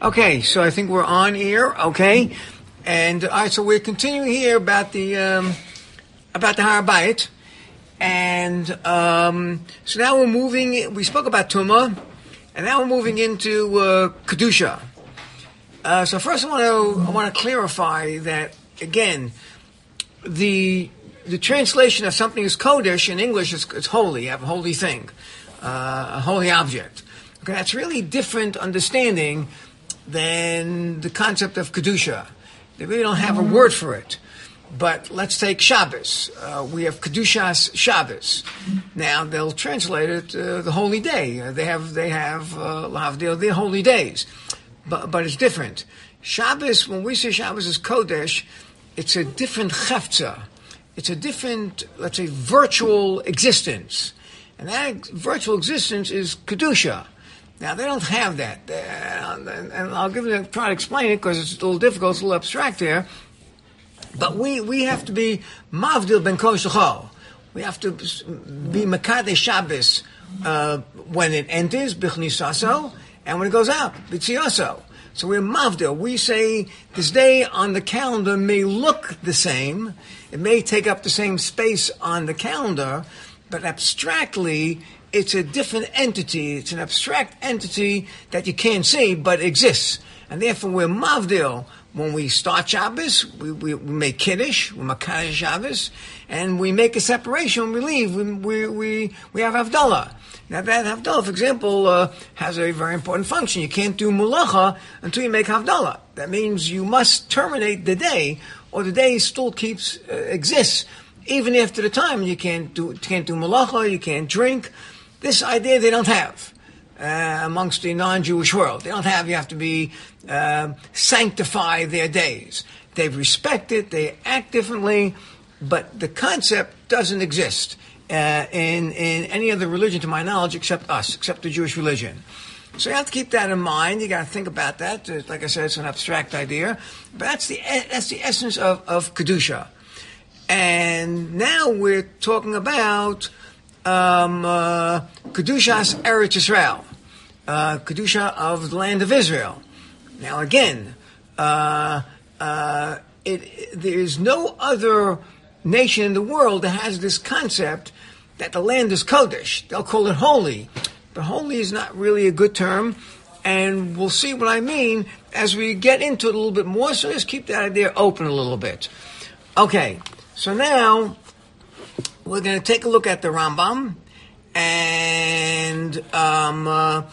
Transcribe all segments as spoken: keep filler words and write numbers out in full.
Okay, so I think we're on here, okay? And, all right, so we're continuing here about the, um, about the Har Bayit. And, um, so now we're moving, we spoke about Tumah, and now we're moving into, uh, Kedusha. Uh, so first I want to, I want to clarify that, again, the, the translation of something as Kodesh in English is, is holy, you have a holy thing, uh, a holy object. Okay, that's really different understanding than the concept of Kedusha. They really don't have a word for it. But let's take Shabbos. Uh, we have Kedushas Shabbos. Now they'll translate it uh, the holy day. Uh, they have they have uh, Lavdil, their holy days, but but it's different. Shabbos, when we say Shabbos is Kodesh, it's a different chefza. It's a different, let's say, virtual existence, and that virtual existence is Kedusha. Now, they don't have that, uh, and, and I'll give you, try to explain it because it's a little difficult, it's a little abstract here. But we, we have to be Mavdil ben Kodesh L'chol. We have to be Mekadesh Shabbos uh, when it enters, Bichnisaso, and when it goes out, B'tziaso. So we're Mavdil. We say this day on the calendar may look the same. It may take up the same space on the calendar, but abstractly, it's a different entity. It's an abstract entity that you can't see, but exists. And therefore, we're Mavdil. When we start Shabbos, we, we, we make Kiddush, we Makadosh Shabbos, and we make a separation when we leave. We, we, we, we have Havdalah. Now, that Havdalah, for example, uh, has a very important function. You can't do Mulacha until you make Havdalah. That means you must terminate the day, or the day still keeps, uh, exists, even after the time. You can't do, can't do Mulacha, you can't drink. This idea they don't have uh, amongst the non-Jewish world. They don't have, you have to be, uh, sanctify their days. They respect it, they act differently, but the concept doesn't exist uh, in, in any other religion, to my knowledge, except us, except the Jewish religion. So you have to keep that in mind. You got to think about that. Like I said, it's an abstract idea, but that's the that's the essence of, of Kedusha. And now we're talking about Um, uh, Kedushas Eretz Yisrael, uh, Kedusha of the land of Israel. Now again, uh, uh, it, it, there is no other nation in the world that has this concept that the land is Kodesh. They'll call it holy, but holy is not really a good term, and we'll see what I mean as we get into it a little bit more, so let's keep that idea open a little bit. Okay, so now we're going to take a look at the Rambam, and um, uh,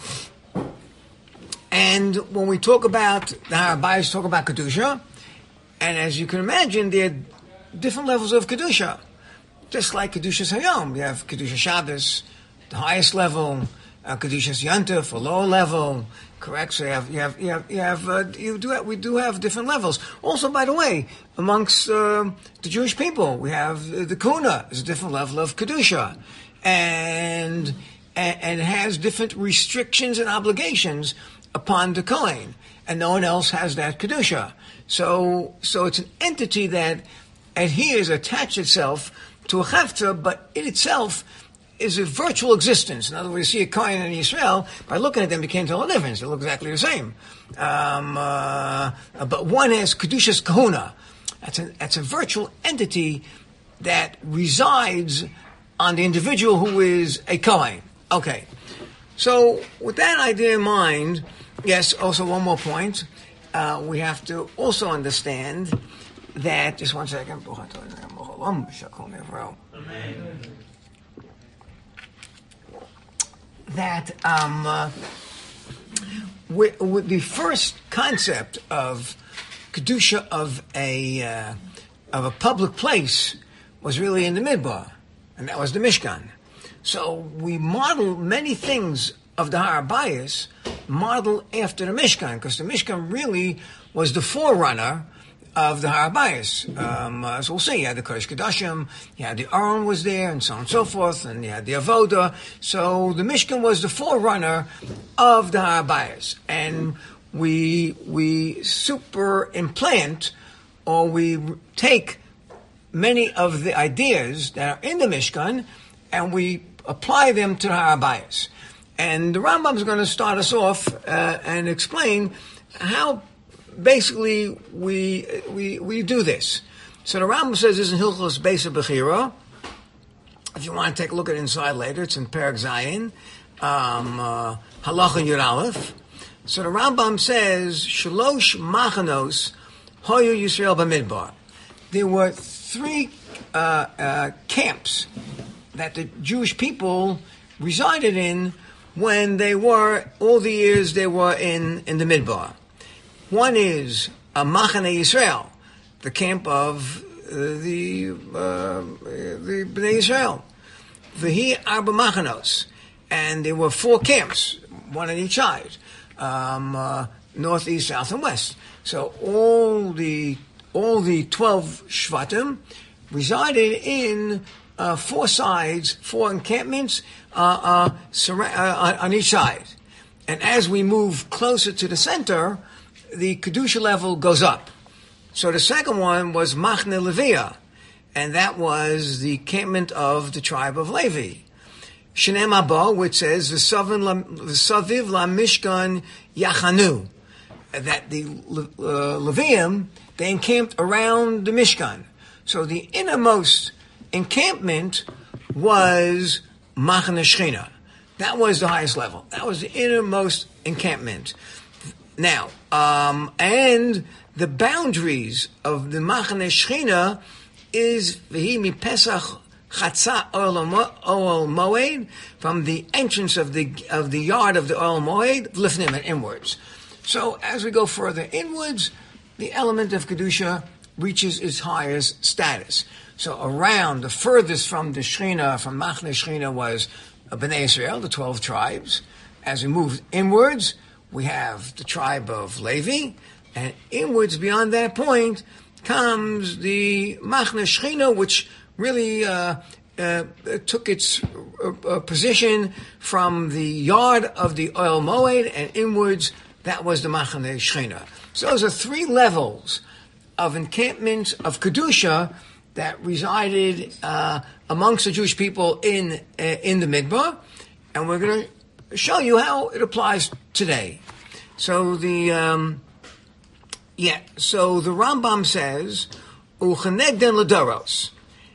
and when we talk about the Har Bayis, talk about Kedusha, and as you can imagine, there are different levels of Kedusha. Just like Kedushas Hayom, you have Kedusha Shabbos, the highest level, uh, Kedushas Yontif, a lower level. Correct. So you have, you have, you have, you have, uh, you do have, we do have different levels. Also, by the way, amongst uh, the Jewish people, we have uh, the Kuna is a different level of Kedusha, and, and and has different restrictions and obligations upon the Kohen, and no one else has that Kedusha. So, so it's an entity that adheres, attached itself to a Chavta, but in itself is a virtual existence. In other words, you see a Kohen in Israel, by looking at them, you can't tell the difference. They look exactly the same. Um, uh, but one has Kedushas Kahuna. That's a, that's a virtual entity that resides on the individual who is a Kohen. Okay. So, with that idea in mind, yes, also one more point. Uh, we have to also understand that, just one second. Amen. That um, uh, with, with the first concept of kedusha of a uh, of a public place was really in the Midbar, and that was the Mishkan. So we model many things of the Har Bayis, model after the Mishkan, because the Mishkan really was the forerunner of the Har Bayis. Um, as we'll see, you had the Kodesh Kodashim, you had the Aron was there, and so on and so forth, and you had the Avoda. So the Mishkan was the forerunner of the Har Bayis. And we, we superimplant, or we take many of the ideas that are in the Mishkan, and we apply them to the Har Bayis. And the Rambam is going to start us off uh, and explain how basically we we we do this. So the Rambam says this in Hilchos Beis Bechira. If you want to take a look at it inside later, it's in Perek Zayin, um, uh, Halacha Yud Aleph. So the Rambam says, Shalosh Machanos Hoyu Yisrael B'Midbar. There were three uh, uh, camps that the Jewish people resided in when they were, all the years they were in, in the Midbar. One is a Machane Yisrael, the camp of uh, the uh, the Bnei Yisrael. V'hi Arba Machanos. And there were four camps, one on each side, um, uh, north, east, south, and west. So all the all the twelve Shvatim resided in uh, four sides, four encampments uh, uh, sur- uh, on each side. And as we move closer to the center, the Kedusha level goes up. So the second one was Machne Leviah, and that was the encampment of the tribe of Levi. Shenem Abba, which says, V'saviv la Mishkan Yachanu, that the uh, Levium, they encamped around the Mishkan. So the innermost encampment was Machane Shechina. That was the highest level. That was the innermost encampment. Now, um, and the boundaries of the Machane Shechina is V'hi mi Pesach Chatza Oel Moed, from the entrance of the of the yard of the Oel Moed, Lifnim, and inwards. So as we go further inwards, the element of Kedusha reaches its highest status. So around, the furthest from the Shechina, from Machane Shechina, was Bnei Israel, the twelve tribes. As we move inwards, we have the tribe of Levi, and inwards beyond that point comes the Machane Shechina, which really uh, uh, took its uh, uh, position from the yard of the Oel Moed, and inwards, that was the Machane Shechina. So those are three levels of encampments of Kedusha that resided uh, amongst the Jewish people in uh, in the Midbar, and we're going to show you how it applies today. So the um, yeah, so the Rambam says, "Uchenegden ledoros,"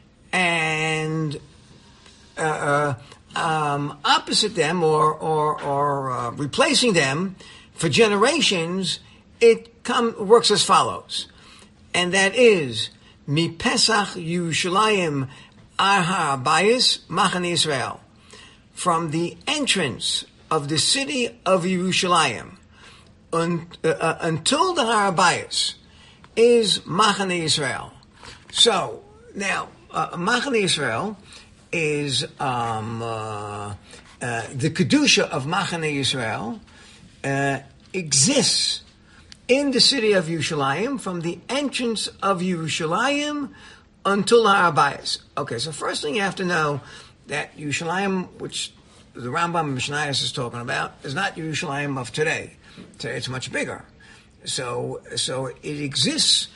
and uh, uh, um, opposite them, or or, or uh, replacing them for generations, it come works as follows, and that is Mi Pesach Yerushalayim Ar Bayis Machane Yisrael, from the entrance of the city of Yerushalayim un, uh, uh, until the Har Bayis is Machane Yisrael. So now uh, Machane Yisrael is um, uh, uh, the kedusha of Machane Yisrael uh, exists in the city of Yerushalayim, from the entrance of Yerushalayim until Har Bayis. Okay, so first thing you have to know that Yerushalayim, which the Rambam Mishnayos is talking about, is not Yerushalayim of today. Today it's much bigger. So, so it exists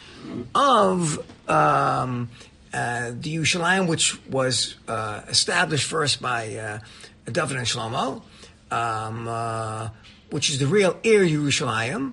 of um, uh, the Yerushalayim, which was uh, established first by uh, David and Shlomo, um, uh, which is the real Ir Yerushalayim.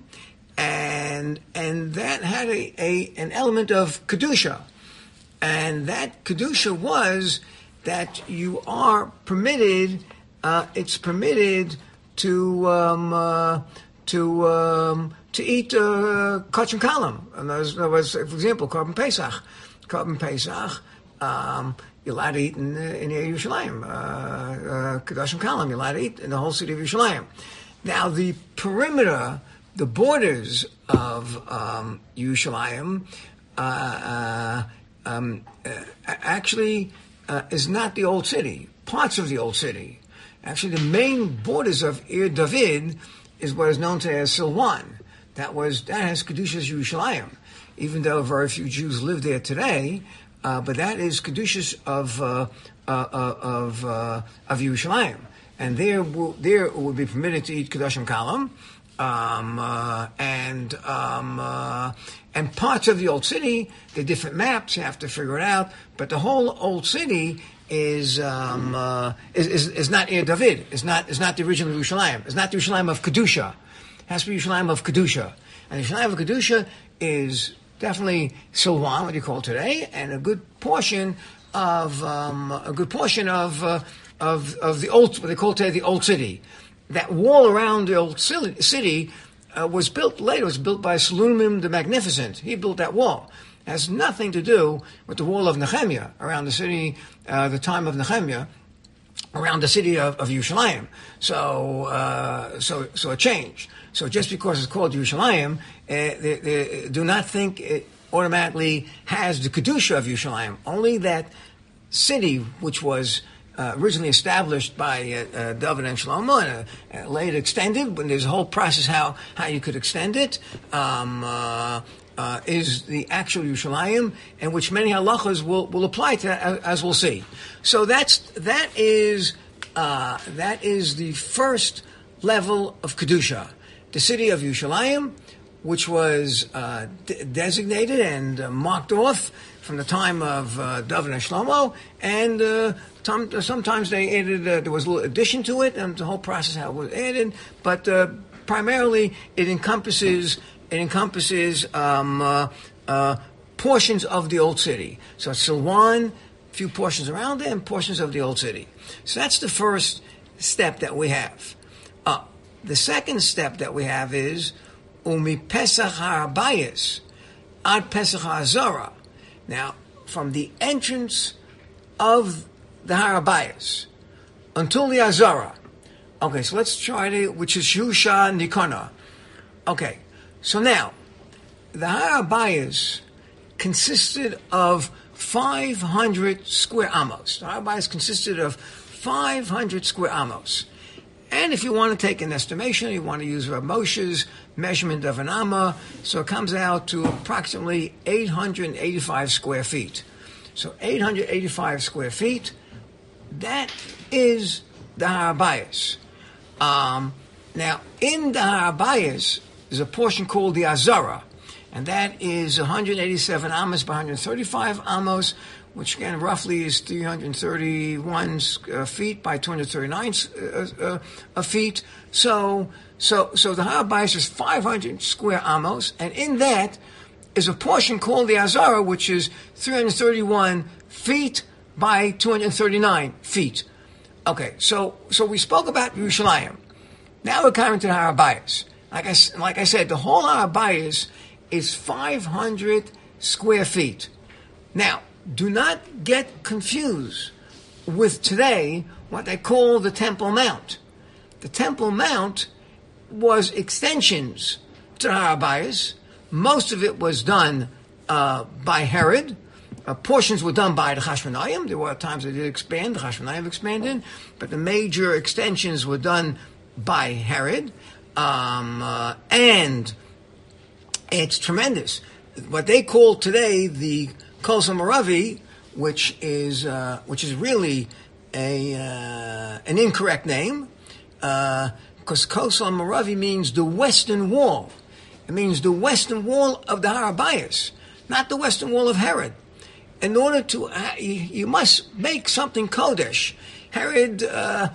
And and that had a, a an element of kedusha, and that kedusha was that you are permitted. Uh, it's permitted to um, uh, to um, to eat uh, kachim kalam. And there was, for example, Korban Pesach. Korban Pesach, um, you're allowed to eat in in Yerushalayim. Uh, uh, Kadashim kalam, you're allowed to eat in the whole city of Yerushalayim. Now the perimeter, the borders of um, Yerushalayim uh, uh, um, uh, actually uh, is not the old city. Parts of the old city. Actually, the main borders of Ir David is what is known to as Silwan. That was that has Kedushas Yerushalayim, even though very few Jews live there today. Uh, but that is Kedushas of uh, uh, uh, of uh, of Yerushalayim, and there will, there would be permitted to eat Kedoshim Kalam. Um, uh, and um, uh, and parts of the old city, the different maps, you have to figure it out. But the whole old city is um, uh, is, is is not Ir David. It's not is not the original Yerushalayim. It's not the Yerushalayim of Kedusha. It has to be Yerushalayim of Kedusha. And the Yerushalayim of Kedusha is definitely Silwan, what you call today, and a good portion of um, a good portion of uh, of of the old, what they call today the old city. That wall around the old city uh, was built later. It was built by Salomim the Magnificent. He built that wall. It has nothing to do with the wall of Nehemiah around the city, uh, the time of Nehemiah, around the city of, of Yerushalayim. So, uh, so, so it changed. So just because it's called Yerushalayim, uh, they, they do not think it automatically has the Kedusha of Yerushalayim. Only that city, which was Uh, originally established by uh, uh, David and Shlomo, and uh, uh, later extended. When there's a whole process how how you could extend it, um, uh, uh, is the actual Yerushalayim, and which many halachas will will apply to, as, as we'll see. So that's that is uh, that is the first level of kedusha, the city of Yerushalayim, which was uh, de- designated and uh, marked off from the time of uh, David and Shlomo, and uh, tom- sometimes they added, uh, there was a little addition to it, and the whole process how it was added, but uh, primarily it encompasses, it encompasses um, uh, uh, portions of the old city. So Silwan, a few portions around it, and portions of the old city. So that's the first step that we have. Uh, the second step that we have is Umi Pesach HaArbayis ad Pesach HaAzara. Now, from the entrance of the Harabayas until the Azara. Okay, so let's try to, which is Shusha Nikona. Okay, so now, the Harabayas consisted of five hundred square amos. The Harabayas consisted of five hundred square amos. And if you want to take an estimation, you want to use Rav Moshe's measurement of an amma, so it comes out to approximately eight hundred eighty-five square feet. So eight hundred eighty-five square feet, that is the Harabayas. Um, now, in the Harabayas, there's a portion called the Azara, and that is one hundred eighty-seven amos by one hundred thirty-five amos, which again roughly is three hundred thirty-one uh, feet by two hundred thirty-nine uh, uh, feet. So, so, so the Harabayas is five hundred square amos, and in that is a portion called the Azara, which is three hundred thirty-one feet by two hundred thirty-nine feet. Okay, so so we spoke about Yerushalayim. Now we're coming to the Harabayas. Like I like I said, the whole Harabayas is five hundred square feet. Now, do not get confused with today what they call the Temple Mount. The Temple Mount was extensions to the Harabayas. Most of it was done uh, by Herod. Uh, portions were done by the Chashmonayim. There were times they did expand, the Chashmonayim expanded, but the major extensions were done by Herod. Um, uh, and it's tremendous. What they call today the Kol Samaravi, which is uh, which is really a uh, an incorrect name, because uh, Kol Samaravi means the western wall. It means the western wall of the Harabayas, not the western wall of Herod. In order to, uh, you, you must make something Kodesh. Herod, uh,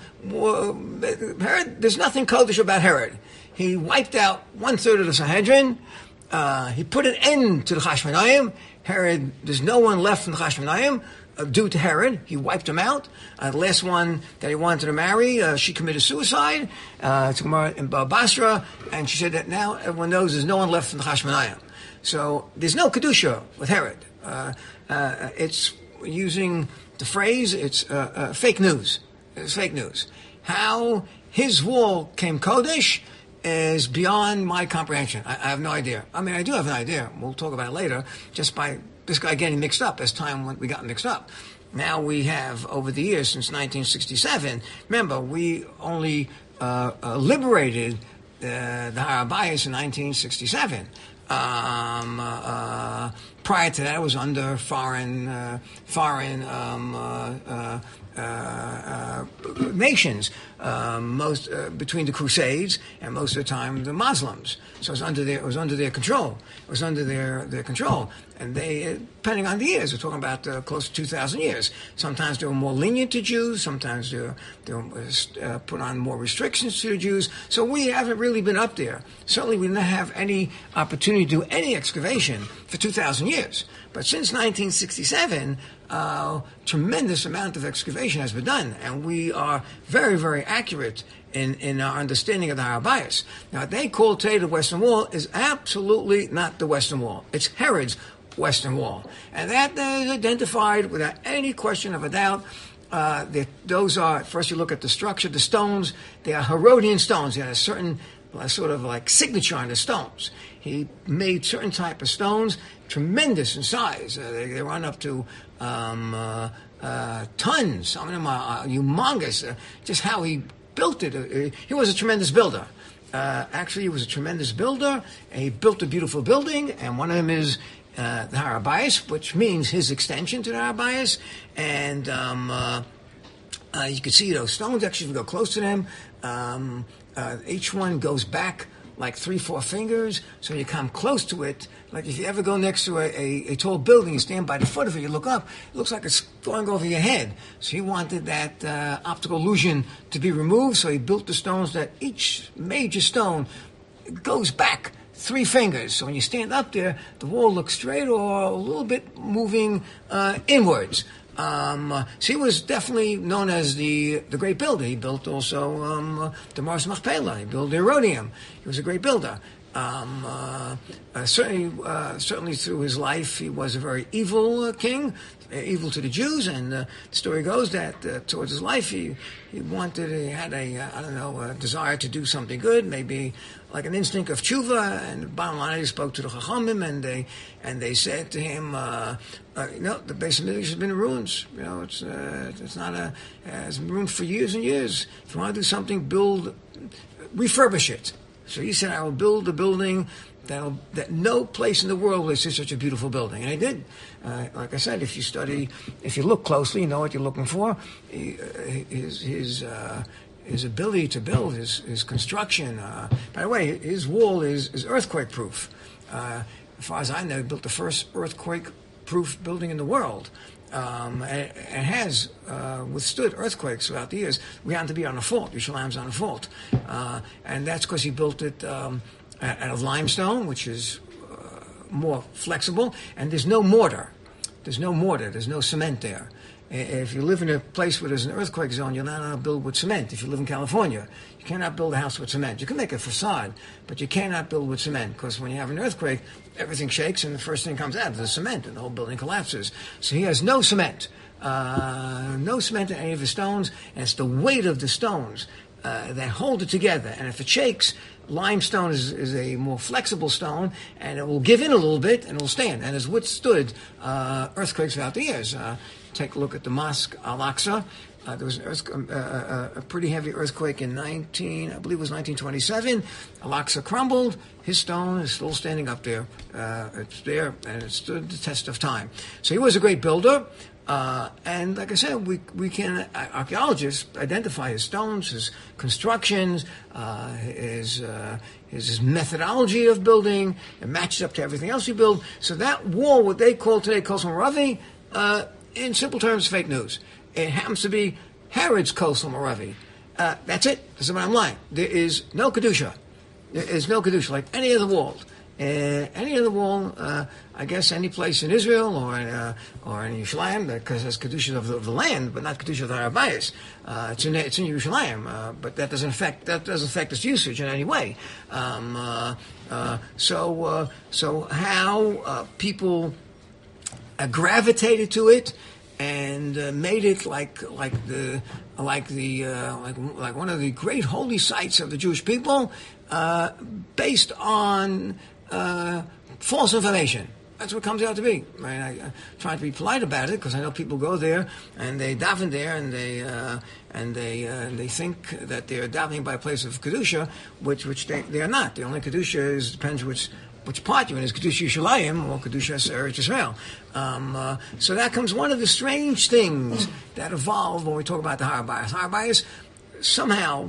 Herod, there's nothing Kodesh about Herod. He wiped out one third of the Sanhedrin. Uh, he put an end to the Chashmonayim. Herod, there's no one left from the Chashmonayim uh, due to Herod. He wiped them out. Uh, the last one that he wanted to marry, uh, she committed suicide. Uh, it's Gemara in Basra, and she said that now everyone knows there's no one left from the Chashmonayim. So there's no Kedusha with Herod. Uh, uh, it's using the phrase, it's uh, uh, fake news. It's fake news. How his wall came Kodesh is beyond my comprehension. I, I have no idea. I mean, I do have an idea. We'll talk about it later, just by this guy getting mixed up as time went, we got mixed up. Now we have, over the years, since nineteen sixty-seven, remember, we only uh, uh, liberated uh, the Harabayas in nineteen sixty-seven. Um, uh, prior to that, it was under foreign uh, foreign um, uh, uh, uh, uh, nations. Um, most uh, between the Crusades and most of the time the Muslims. So it was under their it was under their control. It was under their their control, and they, depending on the years, we're talking about uh, close to two thousand years. Sometimes they were more lenient to Jews. Sometimes they were, they were uh, put on more restrictions to the Jews. So we haven't really been up there. Certainly, we didn't have any opportunity to do any excavation for two thousand years. But since nineteen sixty-seven, uh, tremendous amount of excavation has been done, and we are very, very accurate in, in our understanding of the Har Habayis. Now, what they call today the Western Wall is absolutely not the Western Wall. It's Herod's Western Wall. And that is identified without any question of a doubt. Uh, the, those are, first you look at the structure, the stones, they are Herodian stones. They had a certain uh, sort of like signature on the stones. He made certain type of stones, tremendous in size. Uh, they, they run up to um, uh, uh, tons. Some of them are uh, humongous. Uh, just how he built it. Uh, he was a tremendous builder. Uh, actually, he was a tremendous builder. He built a beautiful building, and one of them is uh, the Har Habayis, which means his extension to the Har Habayis. And um, uh, uh, you can see those stones. Actually, if you go close to them, um, uh, each one goes back like three, four fingers. So you come close to it. Like if you ever go next to a, a, a tall building, you stand by the foot of it, you look up, it looks like it's going over your head. So he wanted that uh, optical illusion to be removed. So he built the stones that each major stone goes back three fingers. So when you stand up there, the wall looks straight or a little bit moving uh, inwards. Um, uh, so he was definitely known as the the great builder. He built also um, uh, the Mars Machpelah. He built the Herodium. He was a great builder. Um, uh, uh, certainly, uh, certainly through his life, he was a very evil uh, king, uh, evil to the Jews. And uh, the story goes that uh, towards his life, he he wanted, he had a uh, I don't know, a desire to do something good, maybe like an instinct of tshuva. And the bottom line, he spoke to the Chachamim, and they and they said to him, uh, uh, you know, the Beis Hamikdash has been in ruins. You know, it's uh, it's not a it's been ruined for years and years. If you want to do something, build, refurbish it. So he said, I will build a building that'll, that no place in the world will see such a beautiful building. And he did. Uh, like I said, if you study, if you look closely, you know what you're looking for. He, uh, his his uh, his ability to build, his his construction. Uh, by the way, his wall is, is earthquake-proof. Uh, as far as I know, he built the first earthquake-proof building in the world. Um, and it has uh, withstood earthquakes throughout the years. We happen to be on a fault. Yerushalayim's on a fault. Uh, and that's because he built it um, out of limestone, which is uh, more flexible. And there's no mortar. There's no mortar. There's no cement there. If you live in a place where there's an earthquake zone, you're not allowed to build with cement. If you live in California, you cannot build a house with cement. You can make a facade, but you cannot build with cement, because when you have an earthquake, everything shakes, and the first thing comes out is the cement, and the whole building collapses. So he has no cement, uh, no cement in any of the stones, and it's the weight of the stones uh, that hold it together. And if it shakes, limestone is, is a more flexible stone, and it will give in a little bit, and it will stand, and has withstood uh, earthquakes throughout the years. Uh, Take a look at the Mosque Al-Aqsa. Uh, there was an earth, uh, uh, a pretty heavy earthquake in nineteen, I believe it was nineteen twenty-seven. Al-Aqsa crumbled. His stone is still standing up there. Uh, it's there, and it stood the test of time. So he was a great builder. Uh, and like I said, we we can, uh, archaeologists identify his stones, his constructions, uh, his, uh, his his methodology of building. It matches up to everything else he built. So that wall, what they call today Kosel Moravi, uh, in simple terms, fake news. It happens to be Herod's Kosel Moravi. Uh, that's it. That's the bottom line. There is no Kedusha. There is no Kedusha like any other wall. Uh, any other wall, uh, I guess any place in Israel or uh, or in Yerushalayim, because it's Kedusha of the, of the land, but not Kedusha of the Har Habayis. Uh, it's in it's in Yerushalayim, uh, but that doesn't affect that doesn't affect its usage in any way. Um, uh, uh, so uh, so how uh, people Uh, gravitated to it and uh, made it like like the like the uh, like like one of the great holy sites of the Jewish people, uh, based on uh, false information. That's what it comes out to be. I, I, I try to be polite about it because I know people go there and they daven there and they uh, and they uh, and they think that they're davening by a place of kedusha, which which they, they are not. The only kedusha is depends which which part you're in. Is kedusha Yerushalayim or kedusha Eretz Israel. Um, uh, so that comes one of the strange things that evolve when we talk about the Har HaBayis. Har HaBayis somehow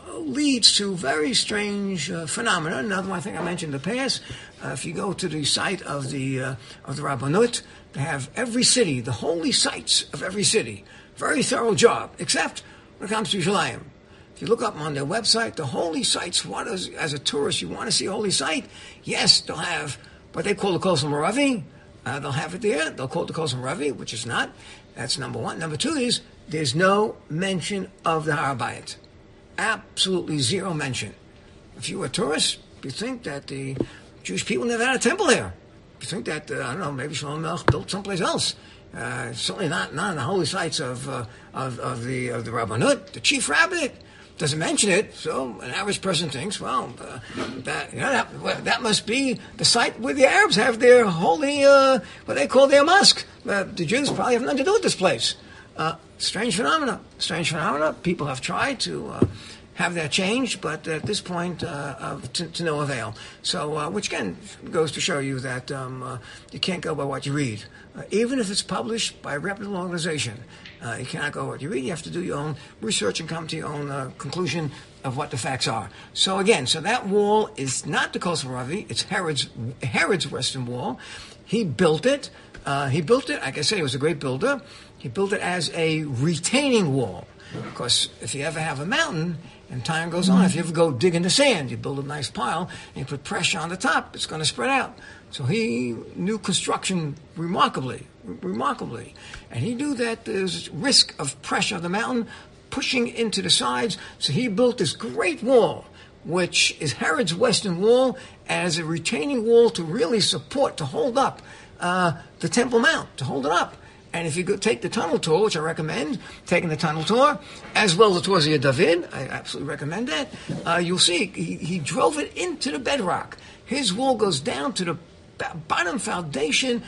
leads to very strange uh, phenomena. Another one I think I mentioned in the past. Uh, if you go to the site of the uh, of the Rabbanut, they have every city, the holy sites of every city. Very thorough job, except when it comes to Yerushalayim. If you look up on their website, the holy sites, what is, as a tourist, you want to see a holy site? Yes, they'll have what they call the Kosel Moravi. Uh, they'll have it there. They'll call it the Kosel Moravi, which is not. That's number one. Number two is there's no mention of the Har HaBayit. Absolutely zero mention. If you were a tourist, you think that the Jewish people never had a temple there. You think that, uh, I don't know, maybe Shlomo Melech built someplace else. Uh, certainly not, not in the holy sites of, uh, of, of the of the Rabbanut. The chief rabbinate doesn't mention it, so an average person thinks, well, uh, that, you know, that, well, that must be the site where the Arabs have their holy, uh, what they call their mosque. Uh, the Jews probably have nothing to do with this place. Uh, strange phenomena. Strange phenomena. People have tried to uh, have that changed, but at this point, uh, uh, to, to no avail. So, uh, which again goes to show you that um, uh, you can't go by what you read. Uh, even if it's published by a reputable organization, uh, you cannot go by what you read. You have to do your own research and come to your own uh, conclusion of what the facts are. So again, so that wall is not the Kosel Moravi. It's Herod's, Herod's Western Wall. He built it. Uh, he built it, like I said, he was a great builder. He built it as a retaining wall. Because if you ever have a mountain, and time goes on, if you ever go dig in the sand, you build a nice pile, and you put pressure on the top, it's going to spread out. So he knew construction remarkably, remarkably. And he knew that there's risk of pressure of the mountain pushing into the sides. So he built this great wall, which is Herod's Western Wall, as a retaining wall to really support, to hold up uh, the Temple Mount, to hold it up. And if you go take the tunnel tour, which I recommend, taking the tunnel tour, as well as the tours of Yad David, I absolutely recommend that, uh, you'll see he, he drove it into the bedrock. His wall goes down to the bottom foundation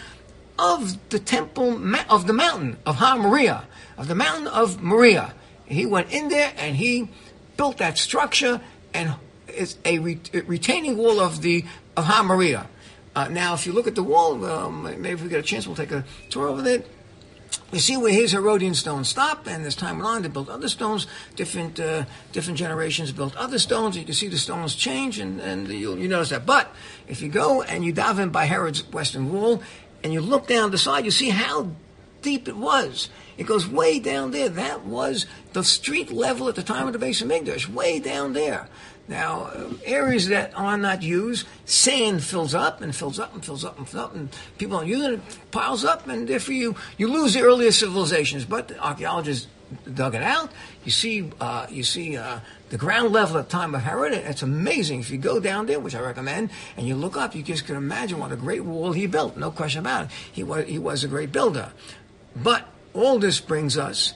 of the temple, of the mountain of Har Moriah, of the mountain of Moriah. He went in there and he built that structure, and it's a re- retaining wall of the of Har Moriah. Uh, now, if you look at the wall, um, maybe if we get a chance, we'll take a tour over there. You see where his Herodian stones stop, and as time went on, they built other stones. Different uh, different generations built other stones. You can see the stones change, and, and you'll, you notice that. But if you go and you dive in by Herod's Western Wall, and you look down the side, you see how deep it was. It goes way down there. That was the street level at the time of the Beis Hamikdash, way down there. Now, uh, areas that are not used, sand fills up and fills up and fills up and fills up, and people don't use it, it piles up, and therefore you, you lose the earlier civilizations. But the archaeologists dug it out. You see uh, you see uh, the ground level at the time of Herod. It's amazing. If you go down there, which I recommend, and you look up, you just can imagine what a great wall he built. No question about it. He was, he was a great builder. But all this brings us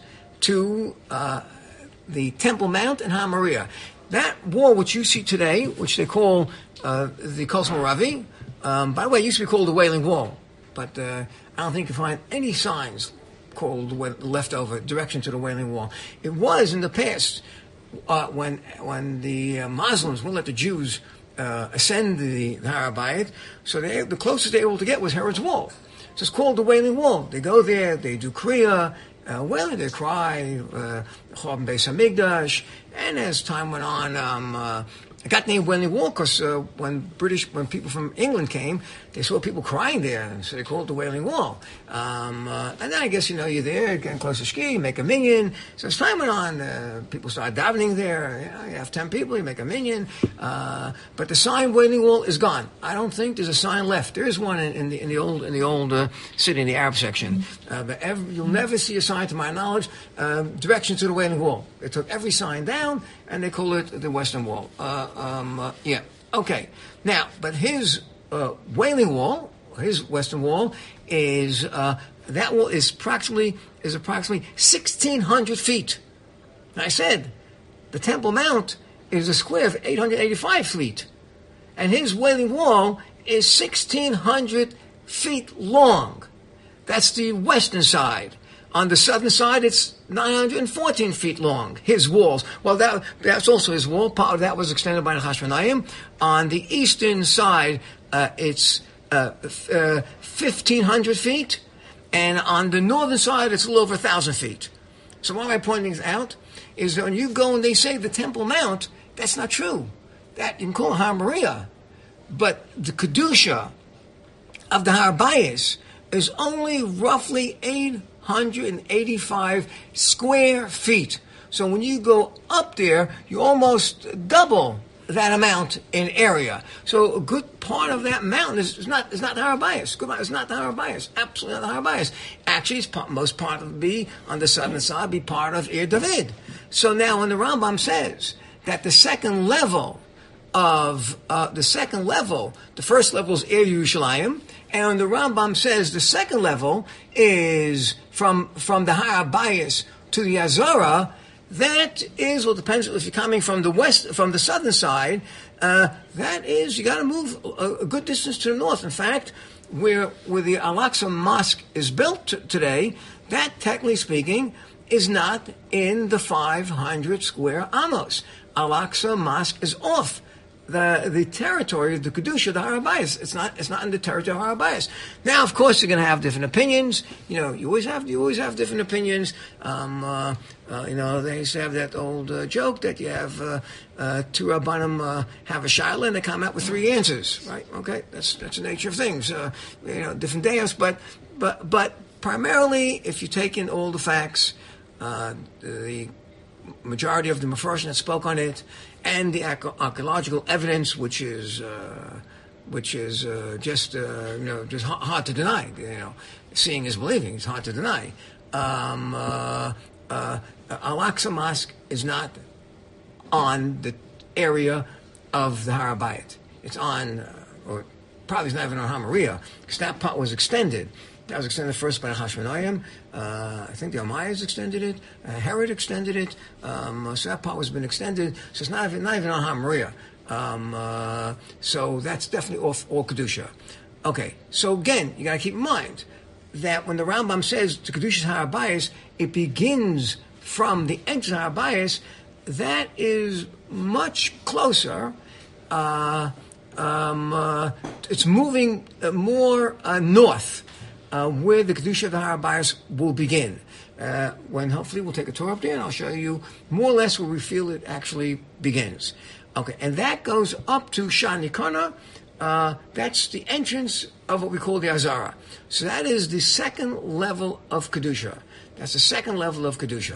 to uh, the Temple Mount and Har Moriah. That wall, which you see today, which they call uh, the Kosel Moravi, um, by the way, it used to be called the Wailing Wall, but uh, I don't think you can find any signs called the leftover direction to the Wailing Wall. It was in the past uh, when when the uh, Muslims wouldn't let the Jews uh, ascend the, the Har HaBayit, so they, the closest they were able to get was Herod's Wall. So it's called the Wailing Wall. They go there, they do Kriya, Uh, wailing, they cry, Chorban Beis Hamikdash, and as time went on, um, uh, it got named Wailing Wall because uh, when British, when people from England came, they saw people crying there, so they called it the Wailing Wall. Um, uh, and then I guess, you know, you're there, getting close to ski, you make a minyan. So as time went on, uh, people started davening there. You know, you have ten people, you make a minyan. Uh, but the sign Wailing Wall is gone. I don't think there's a sign left. There is one in, in the in the old in the old uh, city in the Arab section, uh, but ever, you'll never see a sign, to my knowledge, uh, direction to the Wailing Wall. They took every sign down, and they call it the Western Wall. Uh, um, uh, yeah, okay. Now, but his uh, Wailing Wall, his Western Wall, is uh, that wall is approximately is approximately sixteen hundred feet. And I said the Temple Mount is a square of eight hundred eighty-five feet, and his Wailing Wall is sixteen hundred feet long. That's the western side. On the southern side, it's nine hundred fourteen feet long, his walls. Well, that, that's also his wall. Part of that was extended by the Hashmonayim. On the eastern side, uh, it's uh, uh, fifteen hundred feet. And on the northern side, it's a little over one thousand feet. So why am I pointing this out? Is that when you go and they say the Temple Mount, that's not true. That you can call it Har Moriah. But the Kedusha of the Har Bayis is only roughly eight hundred eighty-five square feet. So when you go up there, you almost double that amount in area. So a good part of that mountain is, is not is not the Har Bayis. Good, it's not the Har Bayis. Absolutely not the Har Bayis. Actually, it's part, most part of it be on the southern side, be part of Ir David. So now when the Rambam says that the second level of uh, the second level, the first level is Ir Yerushalayim, and the Rambam says the second level is from from the Har Bayis to the Azara. That is, well, depends if you're coming from the west, from the southern side. Uh, that is, you got to move a, a good distance to the north. In fact, where where the Al-Aqsa Mosque is built t- today, that technically speaking is not in the five hundred square amos. Al-Aqsa Mosque is off the the territory of the Kedusha, the Har Bayis. It's not it's not in the territory of Har Bayis. Now, of course, you're going to have different opinions. You know, you always have you always have different opinions. Um, uh, uh, you know, they used to have that old uh, joke that you have uh, uh, two rabbanim uh, have a shaila and they come out with three answers, right? Okay, that's that's the nature of things. Uh, you know, different days, but but but primarily, if you take in all the facts, uh, the majority of the Mefarshim that spoke on it, and the archaeological evidence, which is uh, which is uh, just uh, you know just hard to deny. You know, seeing is believing. It's hard to deny. Um, uh, uh, Al-Aqsa Mosque is not on the area of the Har Bayit. It's on, uh, or probably it's not even on Har Moriah, because that part was extended. That was extended first by the Hashmonayim. Uh, I think the Umayyads extended it. Uh, Herod extended it. Um, so that part has been extended. So it's not even, not even on Har Moriah. Um, uh, so that's definitely off all Kedusha. Okay, so again, you got to keep in mind that when the Rambam says to Kedusha's Har Bayis, it begins from the entrance of Har Bayis. That is much closer. Uh, um, uh, it's moving uh, more uh, north. Uh, where the Kedusha of the Har Bayis will begin. Uh, when hopefully we'll take a tour up there and I'll show you more or less where we feel it actually begins. Okay, and that goes up to Sha'ar Nikanor. Uh, that's the entrance of what we call the Azara. So that is the second level of Kedusha. That's the second level of Kedusha.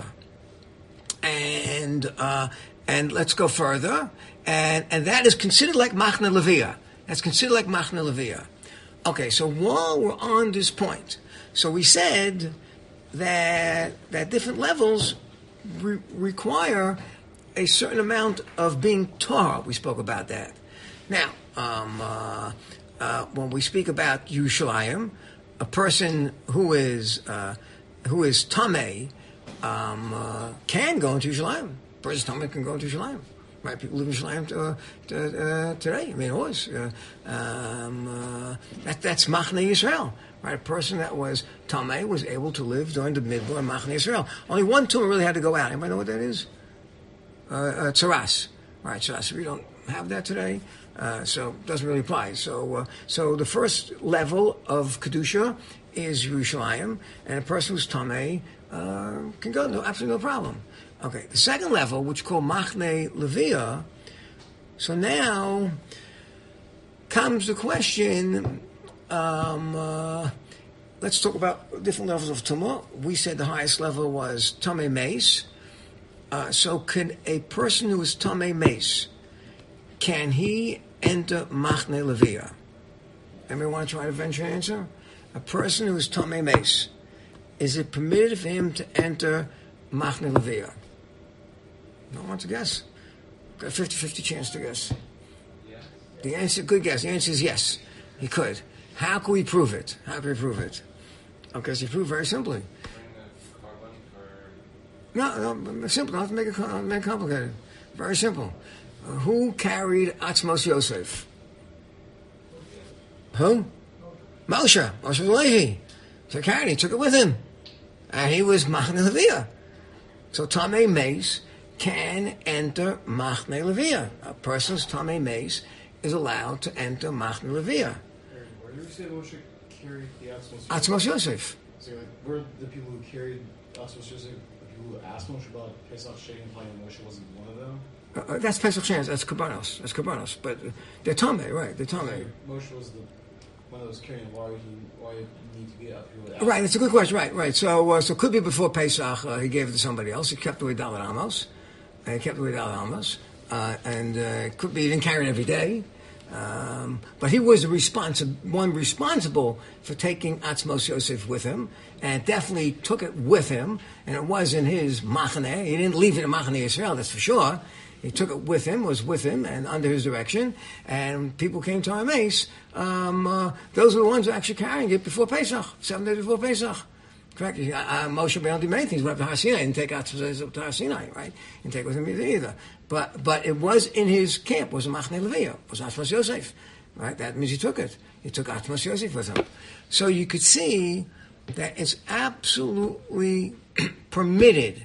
And uh, and let's go further. And, and that is considered like Machne Leviah. That's considered like Machne Leviah. Okay, so while we're on this point, so we said that that different levels re- require a certain amount of being Torah. We spoke about that. Now, um, uh, uh, when we speak about Yerushalayim, a person who is uh, who is Tameh um, uh, can go into Yerushalayim. A person Tameh can go into Yerushalayim. Right, people live in Yerushalayim to, to, uh, today. I mean, always. Uh, um, uh, that, that's Machne Yisrael. Right, a person that was Tameh was able to live during the Midbar and Machne Yisrael. Only one tumor really had to go out. Anybody know what that is? Uh, uh, Tzaras. Right, Tzaras. We don't have that today, uh, so it doesn't really apply. So, uh, so the first level of Kedusha is Yerushalayim, and a person who's Tameh uh, can go. No, absolutely no problem. Okay, the second level, which is called Machne Leviah, so now comes the question, um, uh, let's talk about different levels of Tumah. We said the highest level was Tameh Mace. Uh, so can a person who is Tameh Mace, can he enter Machne Leviah? Anybody want to try to venture an answer? A person who is Tameh Mace, is it permitted for him to enter Machne Leviah? No one wants to guess. Got a fifty-fifty chance to guess. Yes. The answer, good guess. The answer is yes. He could. How can we prove it? How can we prove it? Okay, so you prove very simply. No, no, simple. Don't have to make it, make it complicated. Very simple. Uh, who carried Atzmos Yosef? Who? Moshe, Moshe was Levi. So carried, he took it with him. And he was Machne Levia. So Tamei Mace can enter Machne Levia. A person's Tamei Mace is allowed to enter Machne Levia. Where do you say Moshe carried the Atzmos? Atzmos Yosef. So like, were the people who carried Atzmos Yosef the people who asked Moshe about Pesach Sheni implying that Moshe wasn't one of them? Uh, that's Pesach Sheni. That's Kabbanos. That's Kabbanos. But they're Tamei, right? They're Tamei. So Moshe was the one that was carrying. Why would he? Why would he need to be up here? Right, that's a good question. Right, right. So, uh, so it could be before Pesach. Uh, he gave it to somebody else. He kept away Dalet Amos. Uh, he kept away Dalet Amos, uh, and uh, it could be he didn't carry it every day. Um, but he was a responsi- one responsible for taking Atzmos Yosef with him, and definitely took it with him. And it was in his Machane. He didn't leave it in Machane Yisrael, that's for sure. He took it with him, was with him, and under his direction. And people came to our mace. Um, uh, those were the ones who were actually carrying it before Pesach, seven days before Pesach. Correct? Uh, uh, Moshe Rabbeinu did many things. Went up to Har Sinai, didn't take out to Har Sinai, right? Didn't take with him either. But but it was in his camp. Was a Machne Levia. Was Atzmos Yosef, right? That means he took it. He took Atzmos Yosef with him. So you could see that it's absolutely permitted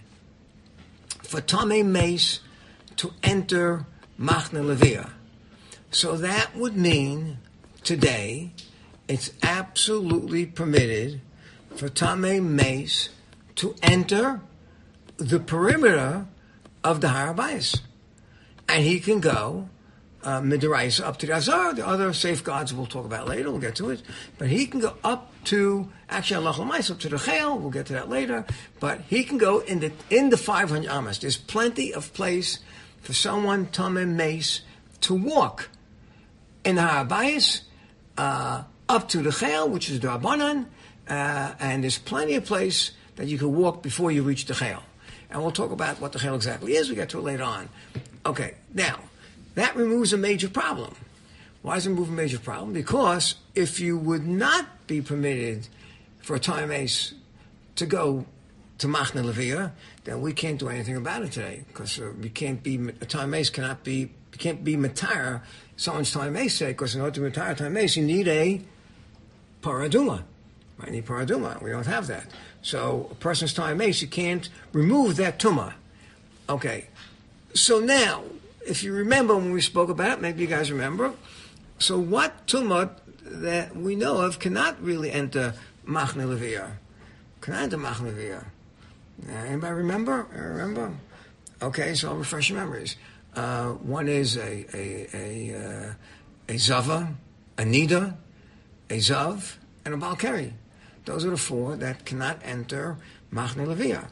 for Tamei Mace to enter Machne Levia. So that would mean today it's absolutely permitted for Tamei Mace to enter the perimeter of the Har HaBayis. And he can go uh, Midoraisa up to the Azar. The other safeguards we'll talk about later. We'll get to it. But he can go up to, actually, Allah L'Mais, up to the Chayil. We'll get to that later. But he can go in the in the five hundred Amas. There's plenty of place for someone, Tamei Mace, to walk in the Har HaBayis uh, up to the Chayil, which is the Rabbanan. Uh, and there's plenty of place that you can walk before you reach the Chayil. And we'll talk about what the Chayil exactly is. We'll get to it later on. Okay, now, that removes a major problem. Why does it remove a major problem? Because if you would not be permitted for a Tamei Mace to go to Machne Levia, then we can't do anything about it today. Because uh, we can't be, a Tamei Mace cannot be, can't be Matar, someone's Tamei Mace sake, because in order to retire Tamei Mace, you need a Paraduma. I need paraduma. We don't have that. So a person's Tamei Mace, you can't remove that tumah. Okay. So now, if you remember when we spoke about it, maybe you guys remember. So what tumah that we know of cannot really enter Machne Levia? Cannot enter Machne Levia. Anybody remember? Remember? Okay, so I'll refresh your memories. Uh, one is a a a, uh, a zava, a nida, a zav, and a balkari. Those are the four that cannot enter Machne Levia.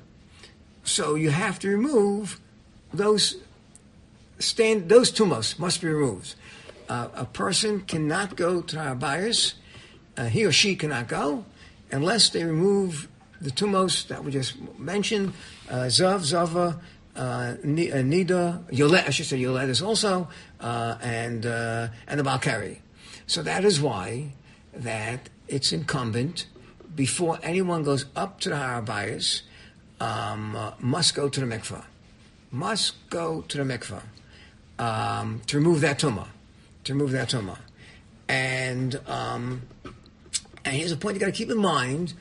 So you have to remove those stand. Those tumos must be removed. Uh, a person cannot go to Har HaBayis. Uh, he or she cannot go unless they remove the tumos that we just mentioned. Uh, Zav, Zava, uh, Nida, Yolet. I should say Yolet is also, uh, and uh, and the Balkari. So that is why that it's incumbent, before anyone goes up to the Har HaBayis, um, uh, must go to the mikvah. Must go to the mikvah um, to remove that tumah. To remove that tumah. And, um, and here's a point you got to keep in mind.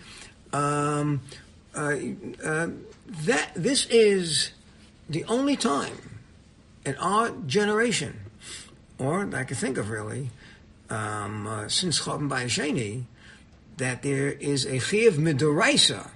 Um, uh, uh, that this is the only time in our generation, or I can think of really, um, uh, since Chorban Bayis Sheni, that there is a chiyuv midoraisa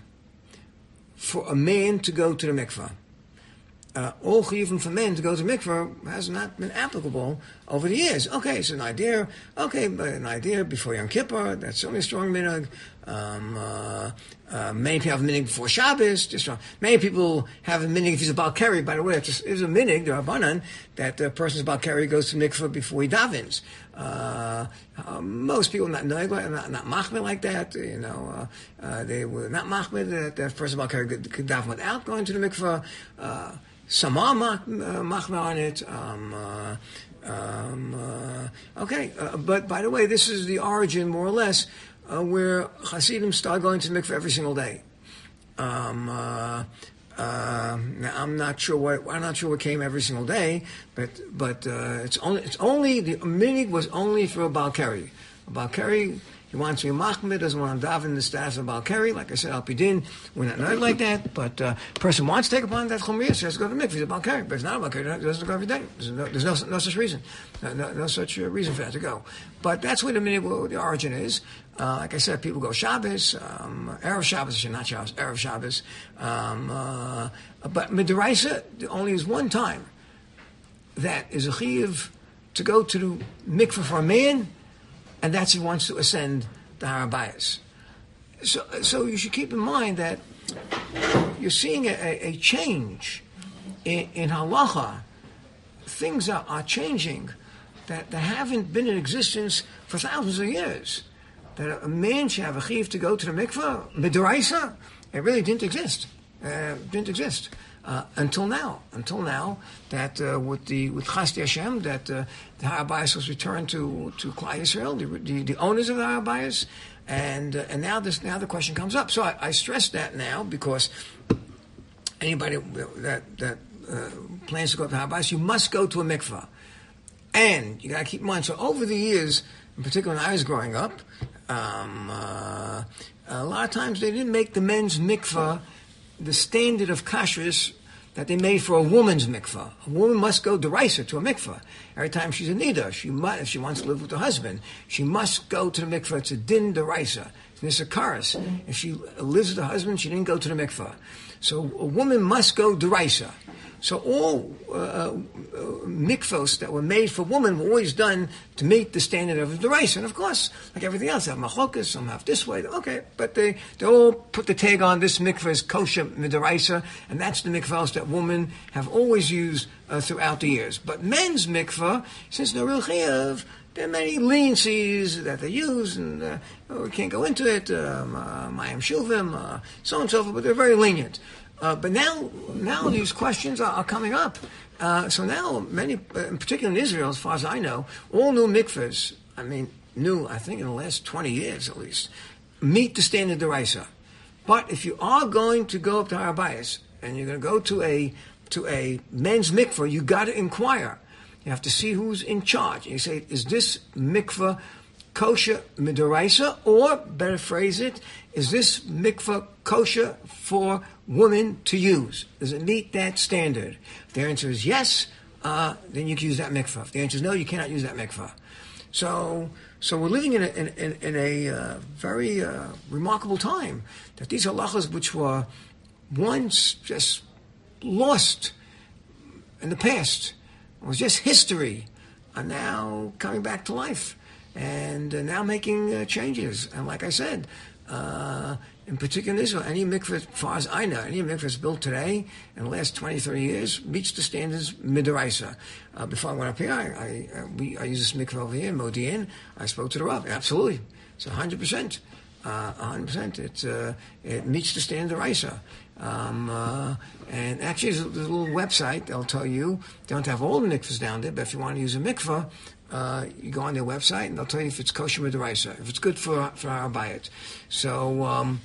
for a man to go to the mikvah. Uh, all chiyuvim for men to go to mikvah has not been applicable over the years. Okay, it's an idea. Okay, but an idea before Yom Kippur. That's certainly a strong minhag. Um, uh, uh, many people have a minhag before Shabbos. Just strong. Many people have a minhag if he's a balkari. By the way, it's a minhag, the Rabbanan, that the person's balkari goes to mikvah before he davens. Uh, uh, most people not not not, not machmir like that. You know, uh, uh, they were not machmir that the person balkari could, could daven without going to the mikvah. Uh, Some are machmir on it. Um, uh, um, uh, okay, uh, but by the way, this is the origin, more or less, uh, where Hasidim start going to the mikveh every single day. Um, uh, uh, now I'm not sure what I'm not sure what came every single day, but but uh, it's only it's only the minhag was only for a balkari. A balkari He wants to be machmir, doesn't want to daven the status of Balkari. Like I said, Al Pidin, we're not not like that. But uh, a person wants to take upon that chumriyah, so he has to go to the mikveh. He's a Balkari, but it's not a Balkari. He doesn't go every day. There's no, there's no, no such reason. No, no, no such uh, reason for that to go. But that's where the minhag, the origin is. Uh, like I said, people go Shabbos, um, Erev Shabbos, not Shabbos, Erev Shabbos. Um, uh, but Midaraisa only is one time that is a chiyuv to go to the mikveh for a man, and that's if he wants to ascend the Har HaBayis. So, so you should keep in mind that you're seeing a, a change in, in halacha. Things are, are changing that, that haven't been in existence for thousands of years. That a man should have a chiyuv to go to the mikveh, midaraisa, it really didn't exist. Uh, didn't exist uh, until now. Until now, that uh, with the with Chasdi Hashem, that uh, the Har HaBayis was returned to to Klal Yisrael, the, the, the owners of the Har HaBayis, and uh, and now this now the question comes up. So I, I stress that now because anybody that that uh, plans to go to the Har HaBayis, you must go to a mikveh, and you got to keep in mind. So over the years, in particular when I was growing up, um, uh, a lot of times they didn't make the men's mikveh the standard of kashrus that they made for a woman's mikveh. A woman must go deraisa to a mikveh. Every time she's a nida, she must, if she wants to live with her husband, she must go to the mikveh. It's a din deraisa. It's a karas. If she lives with her husband, she didn't go to the mikveh. So a woman must go deraisa. So all uh, uh, mikvos that were made for women were always done to meet the standard of the rice. And of course, like everything else, they have machokas, some have this way. Okay, but they, they all put the tag on this mikvah is kosher midaraisa, and that's the mikvahs that women have always used uh, throughout the years. But men's mikvah, since no real chiyuv, there are many leniencies that they use, and uh, we can't go into it, um, uh, mayim shuvim, uh, so on and so forth, but they're very lenient. Uh, but now, now these questions are, are coming up. Uh, so now, many, uh, in particular in Israel, as far as I know, all new mikvahs, I mean, new, I think in the last twenty years at least, meet the standard deraisa. But if you are going to go up to Har HaBayis, and you're going to go to a to a men's mikvah, you got to inquire. You have to see who's in charge. And you say, is this mikvah kosher midaraisa, or better phrase it, is this mikvah kosher for women to use? Does it meet that standard? If the answer is yes, uh, then you can use that mikvah. If the answer is no, you cannot use that mikvah. So, so we're living in a, in, in, in a uh, very uh, remarkable time that these halachas, which were once just lost in the past, was just history, are now coming back to life. And uh, now making uh, changes. And like I said, uh, in particular in Israel, any mikveh, as far as I know, any mikveh that's built today in the last twenty, thirty years meets the standards midaraisa. Uh, before I went up here, I, I, we, I use this mikveh over here in Modi'in. I spoke to the Rav. Absolutely. It's one hundred percent. Uh, one hundred percent. It, uh, it meets the standard deraisa. Um, uh, and actually, there's a, there's a little website. They'll tell you, they don't have all the mikvahs down there, but if you want to use a mikveh, Uh, you go on their website and they'll tell you if it's kosher midaraisa, if it's good for for our bayit. So, um,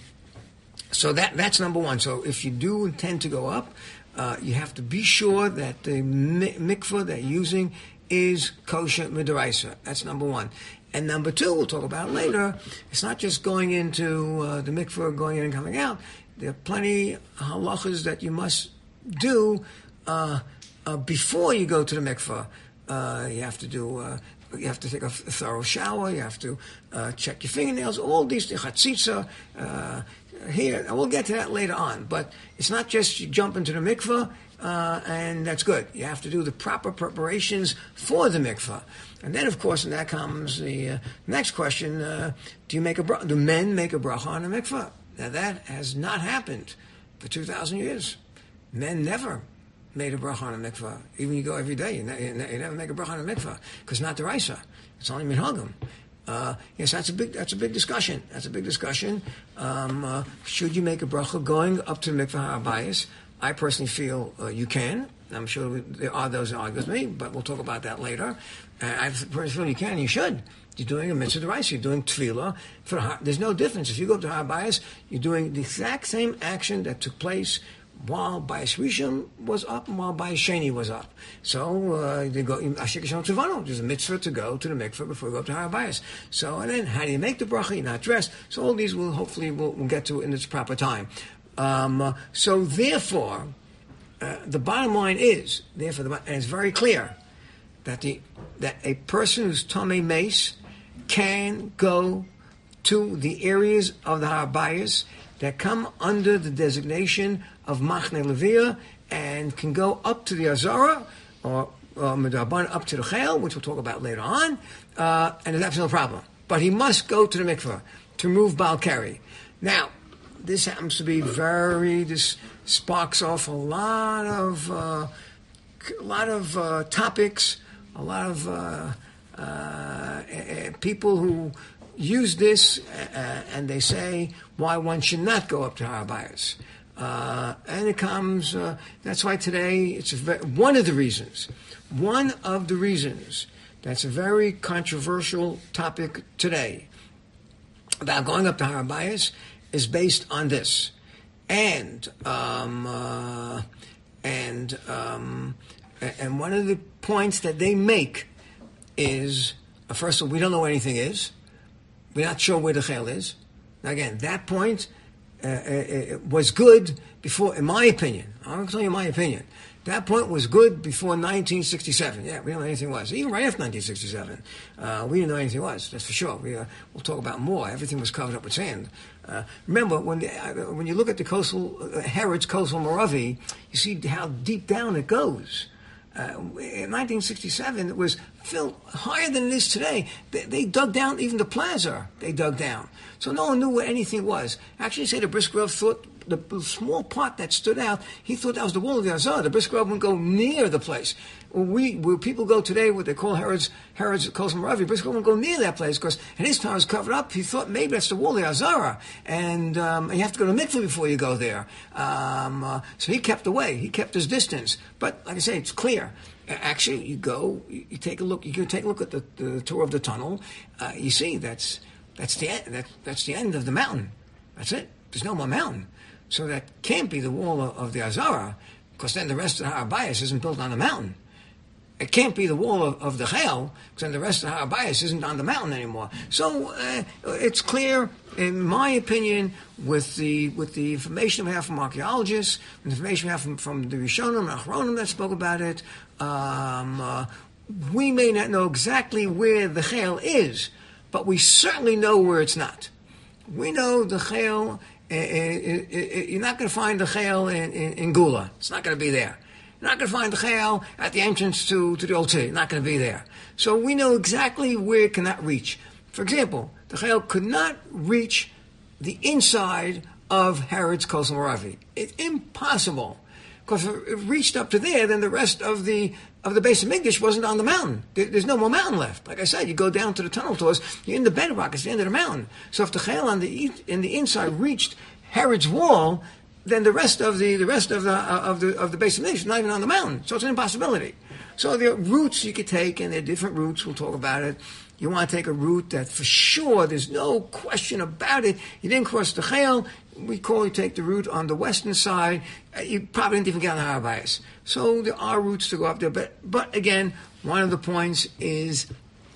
so that that's number one. So if you do intend to go up, uh, you have to be sure that the mi- mikveh that you're using is kosher midaraisa. That's number one. And number two, we'll talk about later. It's not just going into uh, the mikveh, going in and coming out. There are plenty halachas that you must do uh, uh, before you go to the mikveh. Uh, you have to do. Uh, you have to take a, a thorough shower. You have to uh, check your fingernails. All these things. Chatzitza. Uh, here, and we'll get to that later on. But it's not just you jump into the mikveh uh, and that's good. You have to do the proper preparations for the mikveh. And then, of course, and that comes the uh, next question: uh, Do you make a bra- do men make a bracha on a mikveh? Now that has not happened for two thousand years. Men never made a bracha on a mikveh. Even you go every day, you, ne- you never make a bracha on a mikveh because not deraisa. It's only minhagim. Uh, yes, that's a big that's a big discussion. That's a big discussion. Um, uh, should you make a bracha going up to the mikveh Har HaBayis? I personally feel uh, you can. I'm sure we, there are those that argue with me, but we'll talk about that later. Uh, I personally feel you can. You should. You're doing a mitzvah deraisa. You're doing tefillah. For, there's no difference. If you go up to Har HaBayis, you're doing the exact same action that took place while Bayis Rishon was up and while Bayis Sheni was up. So uh, they go, Ashik Hashem Tzivano, there's a mitzvah to go to the mikveh before you go up to Har Bayis. So, and then how do you make the bracha? You're not dressed. So all these will hopefully we'll, we'll get to in its proper time. Um, uh, so therefore, uh, the bottom line is, therefore, the, and it's very clear, that the that a person who's Tomei Mace can go to the areas of the Har Bayis that come under the designation of Machne Levia and can go up to the Azara or uh, Medarban up to the Chayil, which we'll talk about later on, uh, and there's absolutely no problem. But he must go to the mikveh to remove Baal Keri. Now, this happens to be very, this sparks off a lot of, uh, a lot of uh, topics, a lot of uh, uh, uh, people who use this uh, and they say why one should not go up to Har Bayis. Uh, and it comes, uh, that's why today it's a ve- one of the reasons, one of the reasons that's a very controversial topic today about going up to Har Bayis is based on this. And, um, uh, and, um, and one of the points that they make is, uh, first of all, we don't know what anything is. We're not sure where the Chayil is. Now again, that point uh, uh, was good before, in my opinion, I'm going to tell you my opinion, that point was good before nineteen sixty-seven. Yeah, we don't know anything was. Even right after nineteen sixty-seven, uh, we didn't know anything was, that's for sure. We, uh, we'll talk about more. Everything was covered up with sand. Uh, remember, when the, uh, when you look at the coastal, uh, Herod's coastal Moravi, you see how deep down it goes. Uh, in nineteen sixty-seven, it was filled higher than it is today. They, they dug down, even the plaza, they dug down. So no one knew what anything was. Actually, say the Brisker Rov thought the, the small part that stood out, he thought that was the wall of the Azar. The Brisker Rov wouldn't go near the place. We, where people go today, what they call Herod's, Herod's Kosel Moravi, Brisker Rov wouldn't go near that place because in his time it was covered up. He thought maybe that's the wall of the Azara. And um, you have to go to mikveh before you go there. Um, uh, so he kept away. He kept his distance. But like I say, it's clear. Actually, you go, you take a look. You can take a look at the, the tour of the tunnel. Uh, you see, that's that's the end. That, that's the end of the mountain. That's it. There's no more mountain, so that can't be the wall of, of the Azara, because then the rest of the Har Bayis isn't built on the mountain. It can't be the wall of, of the Chayil, because then the rest of the Har Bayis isn't on the mountain anymore. So uh, it's clear, in my opinion, with the with the information we have from archaeologists, the information we have from, from the Rishonim and Achronim that spoke about it, um, uh, we may not know exactly where the Chayil is, but we certainly know where it's not. We know the Chayil, uh, uh, uh, you're not going to find the Chayil in, in, in Gula. It's not going to be there. You're not going to find the Chayil at the entrance to, to the old city. Not going to be there. So we know exactly where it cannot reach. For example, the Chayil could not reach the inside of Herod's Kosel Moravi. It's impossible. Because if it reached up to there, then the rest of the of the base of Migdash wasn't on the mountain. There, there's no more mountain left. Like I said, you go down to the tunnel tours, you're in the bedrock, it's the end of the mountain. So if the Chayil on the in the inside reached Herod's wall, then the rest of the the rest of the uh, of the of the base of Migdash is not even on the mountain. So it's an impossibility. So there are routes you could take, and there are different routes. We'll talk about it. You want to take a route that for sure, there's no question about it, you didn't cross the Chayil. We call you take the route on the western side. Uh, you probably didn't even get on the Har Bayis. So there are routes to go up there. But but again, one of the points is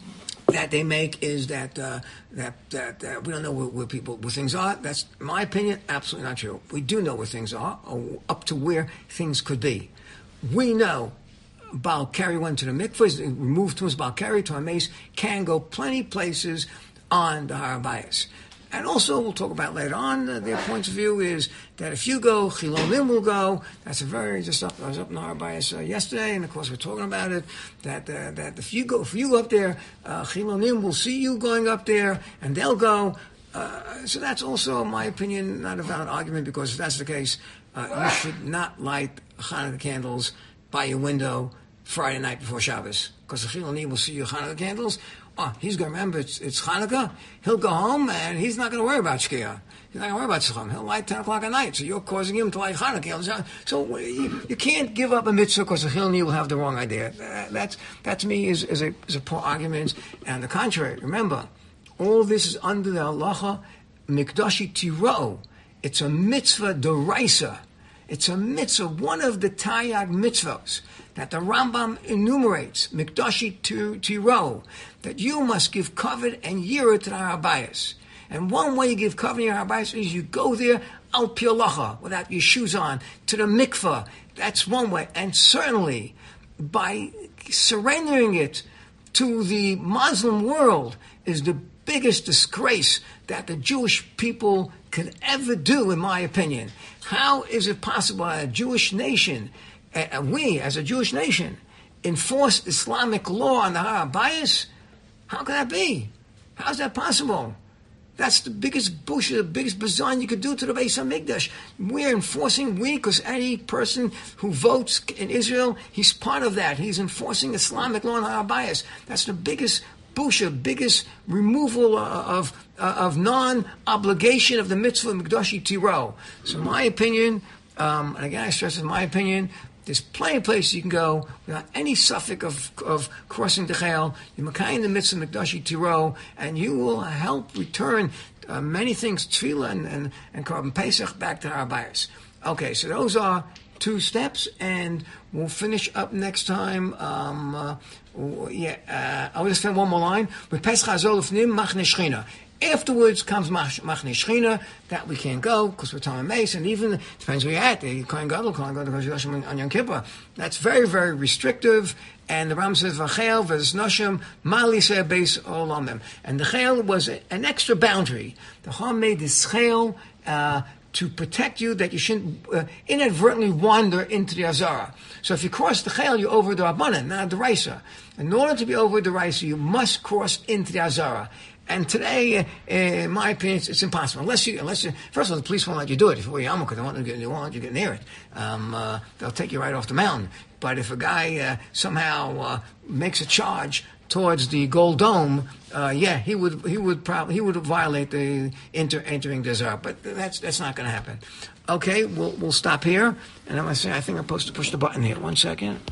that they make is that uh, that that uh, we don't know where, where people where things are. That's in my opinion, absolutely not true. We do know where things are, or up to where things could be. We know Baal Keri went to the mikvah, removed to his Baal Keri to a mace, can go plenty places on the Har Bayis. And also, we'll talk about later on, uh, their point of view is that if you go, Chilonim will go. That's a very, just up, I was up in the Har Bayis uh, yesterday, and of course we're talking about it, that uh, that if you go, if you go up there, uh, Chilonim will see you going up there, and they'll go. Uh, so that's also, in my opinion, not a valid argument, because if that's the case, uh, you should not light Hanukkah candles by your window Friday night before Shabbos, because the Chilonim will see your Hanukkah candles. Oh, he's going to remember it's, it's Hanukkah. He'll go home and he's not going to worry about Shkia. He's not going to worry about Tzacham. He'll light ten o'clock at night. So you're causing him to light Hanukkah. So you, you can't give up a mitzvah because the Chiloni will have the wrong idea. That's, that to me is, is, a, is a poor argument. And on the contrary, remember, all this is under the halacha mikdashi tiro. It's a mitzvah d'oraisa. It's a mitzvah, one of the Taryag mitzvahs that the Rambam enumerates, Mikdashi Tiro, that you must give covet and yira to the Har Habayis. And one way you give covet and Har Habayis is you go there al pi halacha, without your shoes on, to the mikvah. That's one way. And certainly, by surrendering it to the Muslim world is the biggest disgrace that the Jewish people could ever do, in my opinion. How is it possible that a Jewish nation, uh, we as a Jewish nation, enforce Islamic law on the Har Habayis? How can that be? How is that possible? That's the biggest bullshit, the biggest bazan you could do to the Beis HaMikdash. We're enforcing, we, because any person who votes in Israel, he's part of that. He's enforcing Islamic law on Har Habayis. That's the biggest bullshit, biggest removal of uh, of non-obligation of the mitzvah of Mikdashi Tiro. So in my opinion, um, and again I stress in my opinion, there's plenty of places you can go without any suffix of, of crossing the chayil. You makayim in the mitzvah of Mikdashi Tiro, and you will help return uh, many things, tefillah and, and, and Korban Pesach, back to Har Habayis. Okay, so those are two steps, and we'll finish up next time. Um, uh, yeah, uh, I'll just spend one more line. With Pesach Hazol Ufnim Machne Shechina. Afterwards comes Machne Shechina, that we can't go because we're Tamei Meis, and even depends where you're at. The Kohen Gadol, Kohen Gadol goes Yoshim on Yom Kippur. That's very, very restrictive. And the Ram says Vachel V'ez Noshim Mali Se'er Beis Olamim. And the Chel was an extra boundary. The Chum made this Chel uh, to protect you, that you shouldn't uh, inadvertently wander into the Azara. So if you cross the Chel, you're over the Rabbanan, not the Raisa. In order to be over the Raisa, you must cross into the Azara. And today, uh, in my opinion, it's, it's impossible. Unless you, unless you, first of all, the police won't let you do it. If you wear yarmulke, they won't, they won't let you get near it. Um, uh, they'll take you right off the mountain. But if a guy uh, somehow uh, makes a charge towards the Gold Dome, uh, yeah, he would, he would probably, he would violate the enter, entering the Azara. But that's that's not going to happen. Okay, we'll we'll stop here. And I'm going to say, I think I'm supposed to push the button here. One second.